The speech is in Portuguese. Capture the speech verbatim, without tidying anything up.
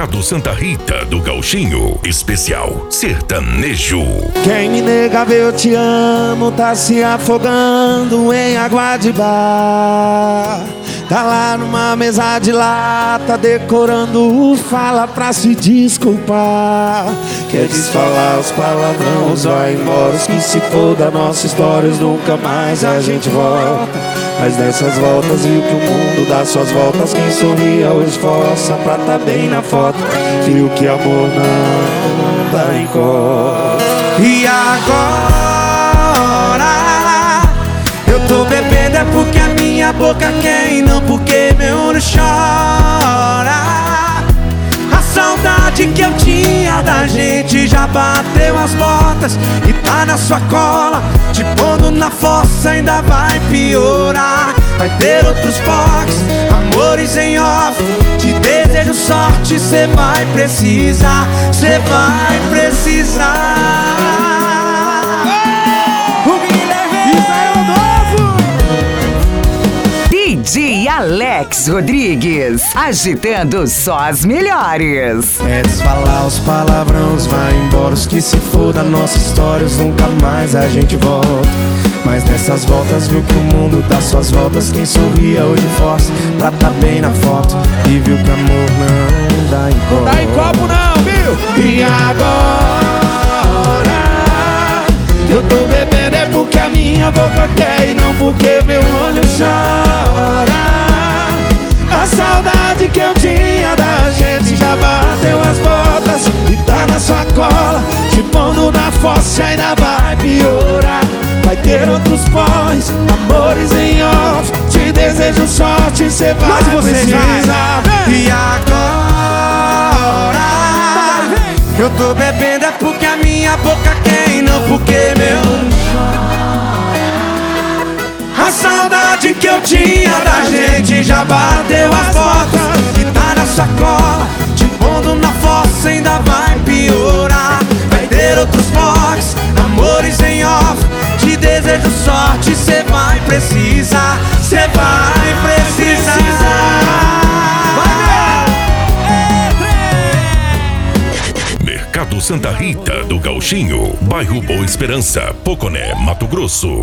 Mercado Santa Rita do Gauchinho, especial sertanejo. Quem me nega ver eu te amo tá se afogando em água de bar. Tá lá numa mesa de lata decorando fala pra se desculpar. Quer desfalar os palavrões, vai embora, os que se for da nossa história, nunca mais a gente volta. Mas dessas voltas viu que o mundo dá suas voltas. Quem sorria hoje força pra tá bem na foto. Viu que amor não dá em cor. E agora eu tô bebendo é porque a minha boca quer e não porque meu olho chora. A saudade que eu tinha da gente já bateu as portas e tá na sua cola, te pondo na fossa, ainda vai piorar. Vai ter outros foques, amores em off. Te desejo sorte, cê vai precisar, cê vai precisar. D J Alex Rodrigues, agitando só as melhores. É desfalar os palavrões, vai embora, os que se for da nossa história, nunca mais a gente volta. Mas nessas voltas viu que o mundo dá suas voltas. Quem sorria hoje força pra tá bem na foto. E viu que amor não dá em copo. Não dá em copo não, viu? E agora eu tô bebendo é porque a minha boca quer e não porque meu olho chora. A saudade que eu tinha da gente já bateu as botas e tá na sua cola, te pondo na fossa, ainda vai piorar. Vai ter outros pós, amores em off. Te desejo sorte, cê vai Mas você precisar. E agora eu tô bebendo é porque a minha boca quer e não porque meu. A saudade que eu tinha da gente já bateu as portas e tá na sacola, te pondo na fossa, ainda vai piorar. Vai ter outros box, amores em off. Te desejo sorte, cê vai precisar, cê vai precisar. Mercado Santa Rita do Gauchinho, bairro Boa Esperança, Poconé, Mato Grosso.